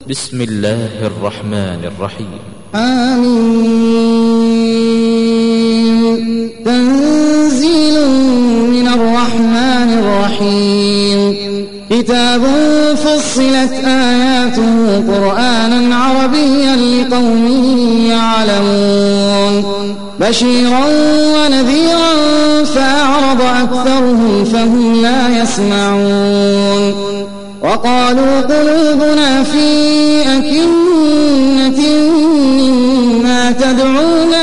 بسم الله الرحمن الرحيم. آمين. تنزيل من الرحمن الرحيم. كتاب فصلت آياته قرآنا عربيا لقوم يعلمون بشيرا ونذيرا فأعرض أكثرهم فهم لا يسمعون وقالوا قلوبنا في أكنة مما تدعونا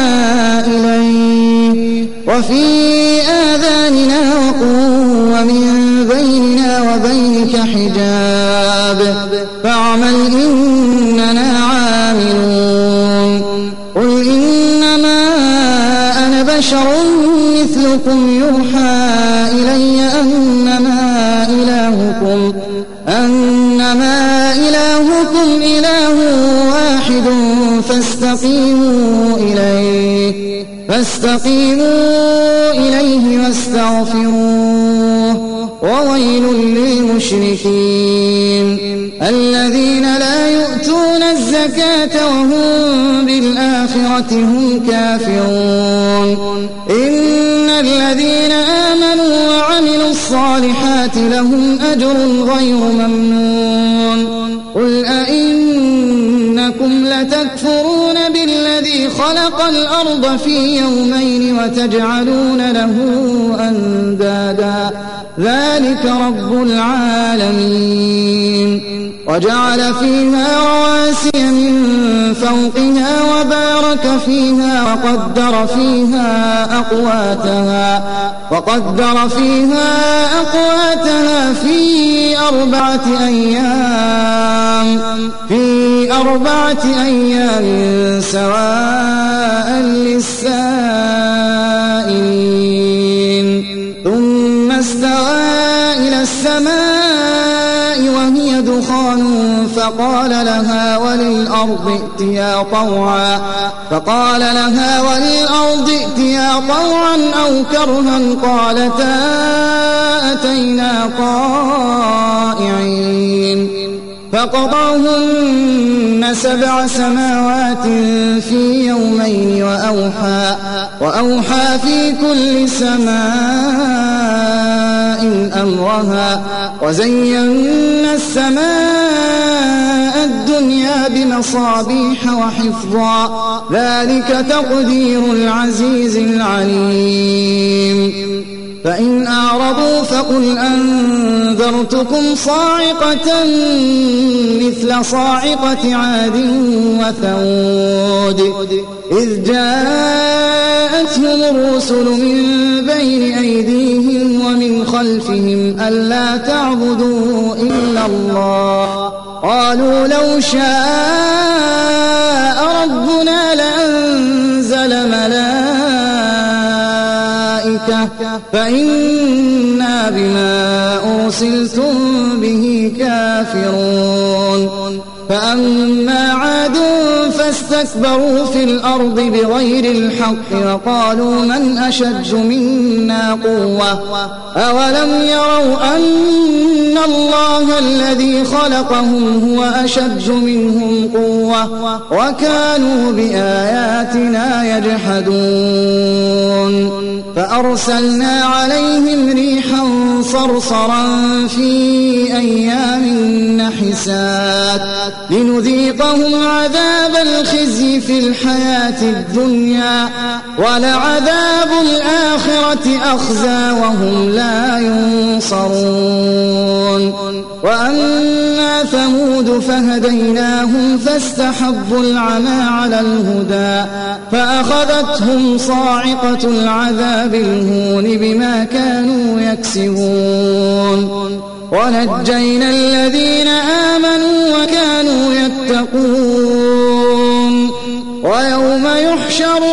إليه وفي آذاننا وقر ومن بيننا وبينك حجاب فاعمل إننا عاملون قل إنما أنا بشر مثلكم يوحى إلي أنما إلهكم إله واحد فاستقيموا إليه واستغفروه وويل للمشركين الذين لا يؤتون الزكاة وهم بالآخرة هم كافرون إن الذين آمنوا وعملوا الصالحات لهم أجر غير ممنون قل أئنكم لتكفرون بالذي خلق الأرض في يومين وتجعلون له أندادا ذلك رب العالمين وجعل فيها رواسي من فوقها وبارك فيها وقدر فيها أقواتها في أربعة أيام سواء للسائلين ثم استوى إلى السماء وهي دخان فقال لها وللأرض ائتيا طوعا أو كرها قالتا أتينا طائعين فقضاهن 7 سماوات في يومين وأوحى في كل سماء أمرها وزينا السماء الدنيا بمصابيح وحفظا ذلك تقدير العزيز العليم فإن أعرضوا فقل أنذرتكم صاعقة مثل صاعقة عاد وثمود إذ جاءتهم الرسل من بين أيديهم ومن خلفهم ألا تعبدوا إلا الله قالوا لو شاء ربنا لأنزل ملائكة فإنا بما أرسلتم به كافرون فأما عاد فاستكبروا في الأرض بغير الحق وقالوا من أشد منا قوة أولم يروا أن الله الذي خلقهم هو أشد منهم قوة وكانوا بآياتنا يجحدون فأرسلنا عليهم ريحا صرصرا في أيام نحسات لنذيقهم عذاب الخزي في الحياة الدنيا ولعذاب الآخرة أخزى وهم لا ينصرون وأما ثمود فهديناهم فاستحبوا العمى على الهدى فأخذتهم صاعقة العذاب الهون بما كانوا يكسبون ونجينا الذين آمنوا وكانوا يتقون ويوم يحشر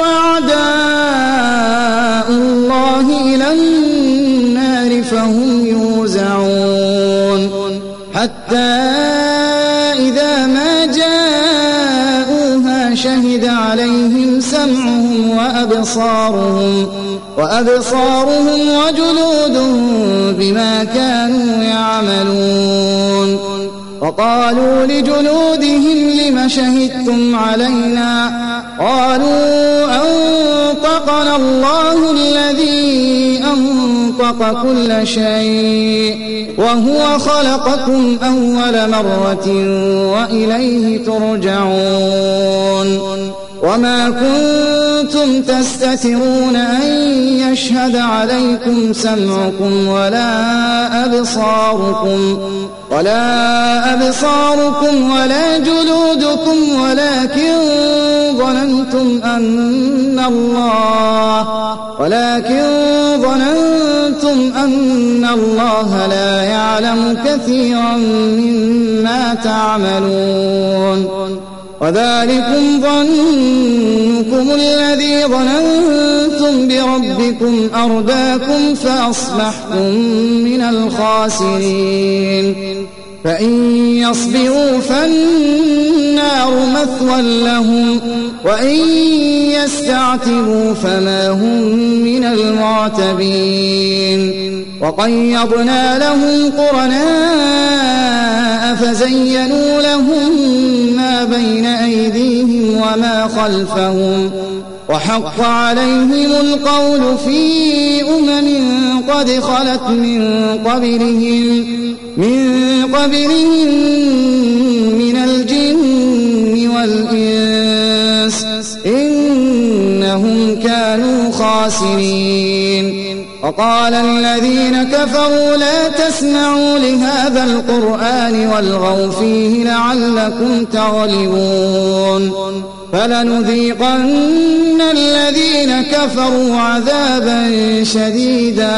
أعداء الله إلى النار فهم يوزعون حتى إذا ما جاءوها شهد عليهم سمعهم وأبصارهم وجلودهم بما كانوا يعملون وقالوا لجلودهم لم شهدتم علينا قالوا أنطقنا الله الذي أنطق كل شيء وهو خلقكم أول مرة وإليه ترجعون وما كنتم تستترون أن يشهد عليكم سمعكم ولا أبصاركم ولا جلودكم ولكن ظننتم أن الله لا يعلم كثيرا مما تعملون وذلكم ظنكم الذي ظننتم بربكم أرداكم فأصبحتم من الخاسرين فإن يصبروا فالنار مثوى لهم وإن يستعتبوا فما هم من المعتبين وقيضنا لهم قرناء فزينوا لهم ما بين أيديهم وما خلفهم وحق عليهم القول في قد خلت من قبلهم من الجن والإنس إنهم كانوا خاسرين وقال الذين كفروا لا تسمعوا لهذا القرآن والغوا فيه لعلكم تغلبون فلنذيقن الذين كفروا عذابا شديدا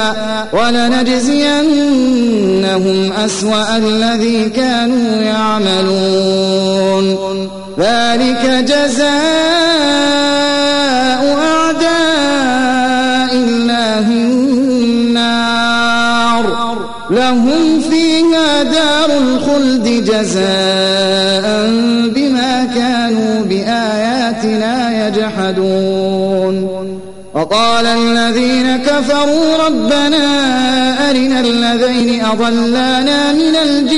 ولنجزينهم أسوأ الذي كانوا يعملون ذلك جزاء أعداء الله النار لهم فيها دار الخلد جزاء بما كانوا بآياتنا يجحدون وقال الذين كفروا ربنا أرنا الذين أضلانا من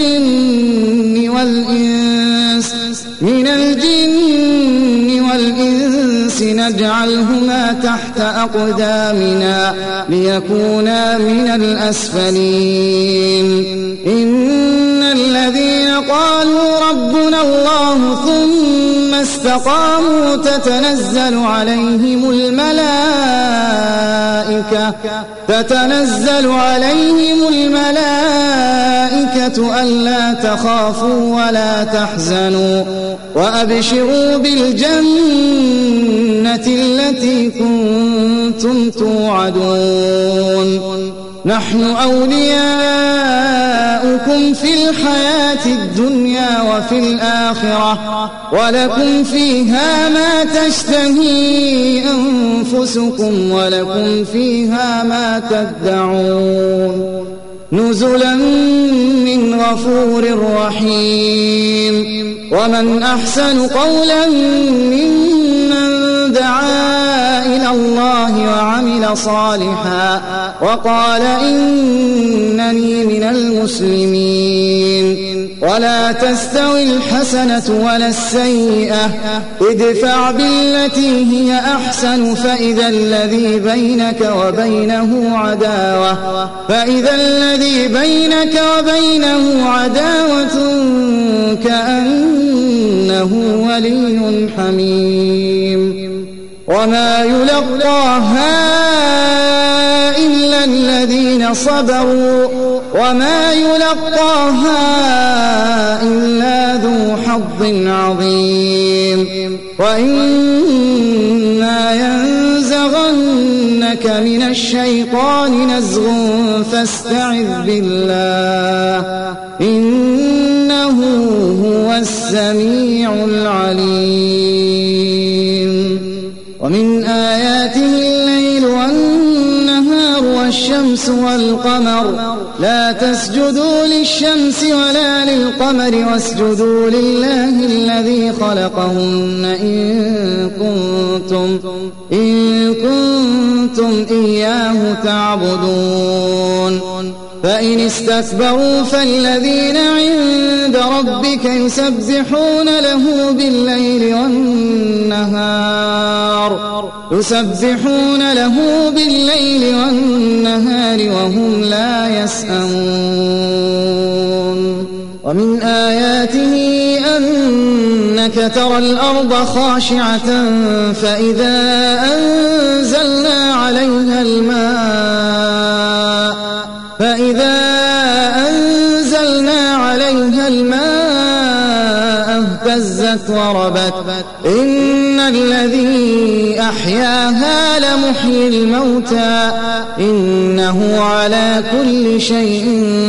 الجن والإنس نجعلهما تحت أقدامنا ليكونا من الأسفلين إن الذين قالوا ربنا الله ثم استقاموا تتنزل عليهم الملائكة ألا تخافوا ولا تحزنوا وأبشروا بالجنة التي كنتم توعدون نحن أولياؤكم في الحياة الدنيا وفي الآخرة ولكم فيها ما تشتهي أنفسكم ولكم فيها ما تدعون نزلا من غفور رحيم ومن أحسن قولا ممن دعا إلى الله وعمل صالحا وقال إنني من المسلمين ولا تستوي الحسنة ولا السيئة ادفع بالتي هي أحسن فإذا الذي بينك وبينه عداوة كأنه ولي حميم وما يلقاها إلا الذين صبروا وما يلقاها إلا ذو حظ عظيم وإما ينزغنك من الشيطان نزغ فاستعذ بالله إنه هو السميع العليم ومن آياته الليل والنهار والشمس والقمر لا تسجدوا للشمس ولا للقمر واسجدوا لله الذي خلقهن إن كنتم إياه تعبدون فإن استكبروا فالذين عند ربك يسبحون له بالليل والنهار وهم لا يسأمون ومن آياته أنك ترى الأرض خاشعة فإذا أنزلنا عليها الماء اهتزت وربت إن الذي أحياها لمحيي الموتى إنه على كل شيء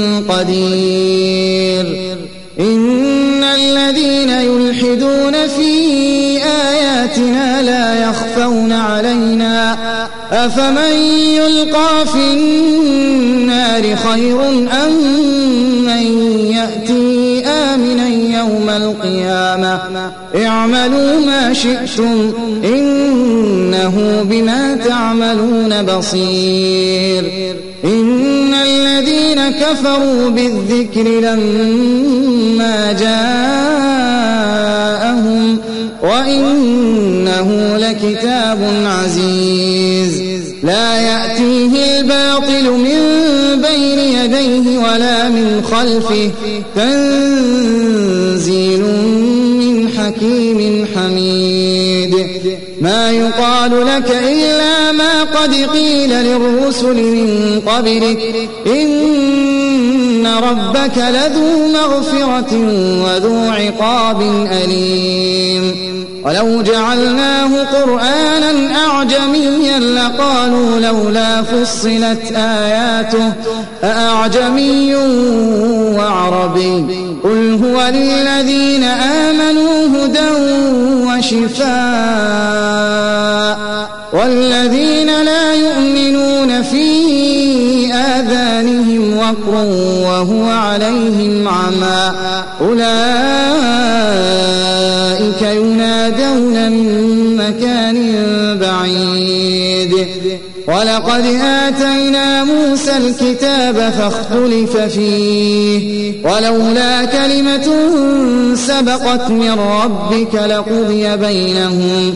قدير إن الذين يلحدون في آياتنا لا يخفون علينا أفمن يلقى في النار خير أم من يأتي آمنا يوم القيامة اعملوا ما شئتم إنه بما تعملون بصير إن الذين كفروا بالذكر لما جاءهم وإنه لكتاب عزيز لا يأتيه الباطل من بين يديه ولا من خلفه تنزيل من حكيم حميد ما يقال لك إلا ما قد قيل للرسل من قبلك إن ربك لذو مغفرة وذو عقاب أليم ولو جعلناه قرآنا أعجميا لقالوا لولا فصلت آياته أأعجمي وعربي قل هو للذين آمنوا هدى وشفاء والذين لا يؤمنون في آذانهم وقر وهو عليهم عمى أولئك ينادون من مكان بعيد ولقد آتينا موسى الكتاب فاختلف فيه ولولا كلمة سبقت من ربك لقضي بينهم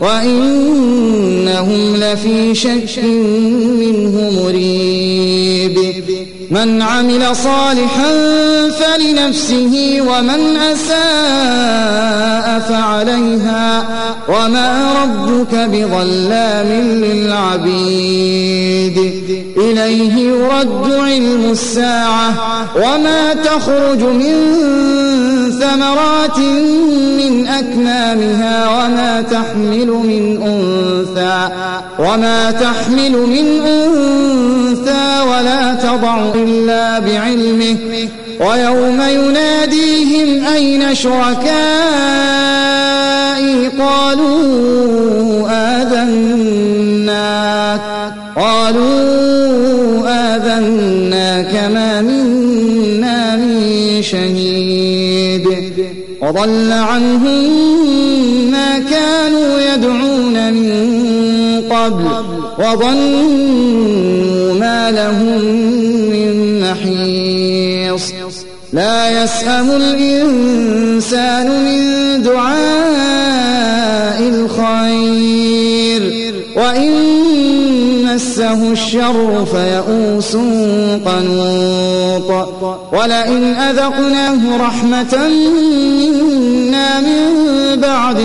وإنهم لفي شك منه مريب من عمل صالحا فلنفسه ومن أساء فعليها وما ربك بظلام للعبيد إليه يرد علم الساعة وما تخرج من ثمرات من أكمامها وما تحمل من أنثى ولا تضع إلا بعلمه ويوم يناديهم أين شركائي قالوا آذناك ما منا من شهيد وضل عنهم ما كانوا يدعون من قبل وظنوا ما لهم من محيص لا يسأم الإنسان من دعاء الخير وإن مسه الشر فيئوس قنوط ولئن أذقناه رحمة منا من بعد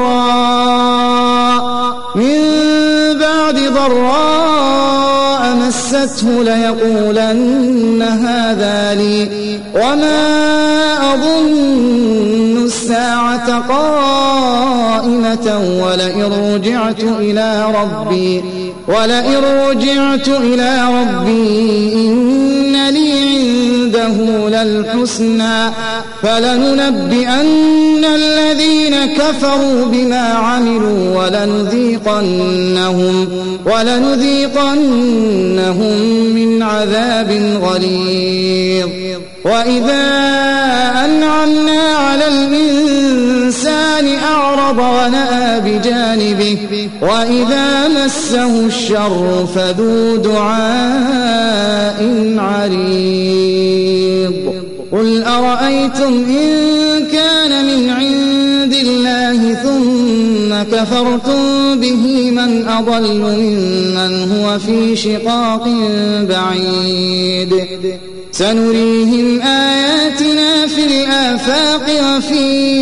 ضراء مسته ليقولن هذا لي وما أظن الساعة قائمة ولئن رجعت إلى ربي إن لي عنده للحسنى فلننبئن الذين كفروا بما عملوا ولنذيقنهم من عذاب غليظ وإذا أنعمنا على الإنسان أعرض أعرض ونأى بجانبه وإذا مسه الشر فذو دعاء عريض قل أرأيتم إن كان من عند الله ثم كفرتم به من أضل ممن هو في شقاق بعيد سنريهم آياتنا في الآفاق وفي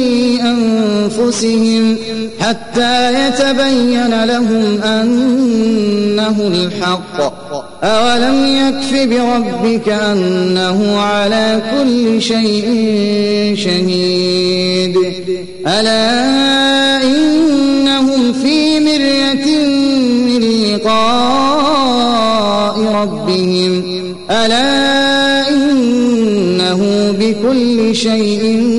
أنفسهم حتى يتبين لهم أنه الحق أولم يكف بربك أنه على كل شيء شهيد ألا إنهم في مرية من لقاء ربهم ألا إنه بكل شيء